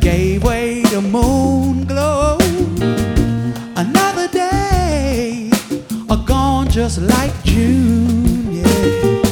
gave way to moon glow. Another day, gone just like June, yeah.